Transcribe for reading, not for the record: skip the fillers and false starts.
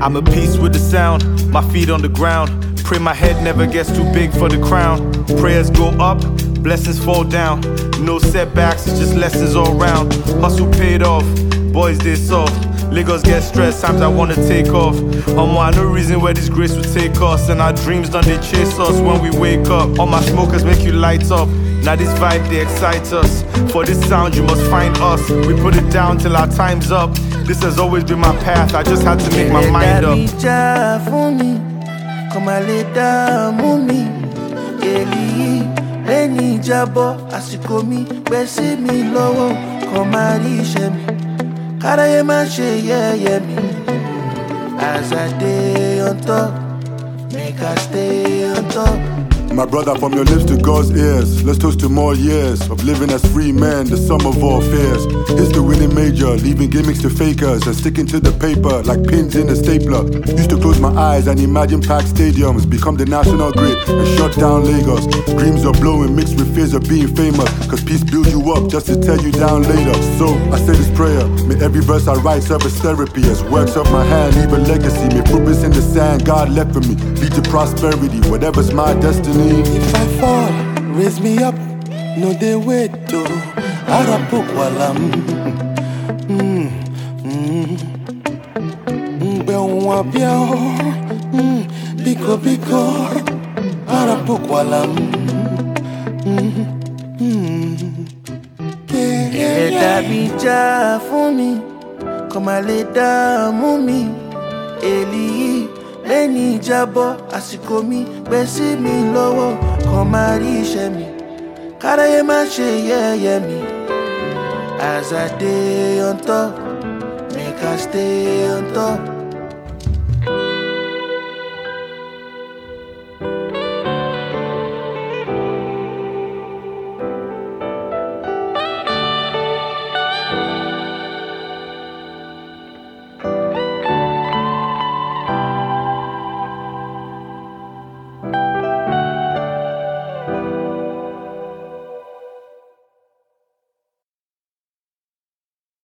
I'm at peace with the sound, my feet on the ground. Pray my head never gets too big for the crown. Prayers go up, blessings fall down. No setbacks, it's just lessons all round. Hustle paid off, boys they soft. Lagos get stressed, times I wanna take off. I no reason where this grace will take us. And our dreams done they chase us when we wake up. All my smokers make you light up. Now this vibe they excite us. For this sound you must find us. We put it down till our time's up. This has always been my path, I just had to make my mind up. Come a later, mummy. Eli, Lenny Jabo, Asikomi, Bessie me low, come a reach me. Karayema she, yeah, me. As I day on top, make I stay on top. My brother, from your lips to God's ears, let's toast to more years of living as free men, the sum of all fears. Here's the winning major, leaving gimmicks to fakers and sticking to the paper like pins in a stapler. Used to close my eyes and imagine packed stadiums, become the national grid and shut down Lagos. Dreams are blowing mixed with fears of being famous, cause peace builds you up just to tear you down later. So I say this prayer, may every verse I write serve as therapy, as works of my hand leave a legacy. May footprints in the sand God left for me lead to prosperity, whatever's my destiny. If I fall, raise me up, no they wait to Arapuk walam. Biko biko Arapuk walam. Let me ja for me, come a later mummy. Eli, Lenny Jabo, Asikomi, Bessie me low, come a reach me. Karayema she, yeah, me. As I day on top, make I stay on top.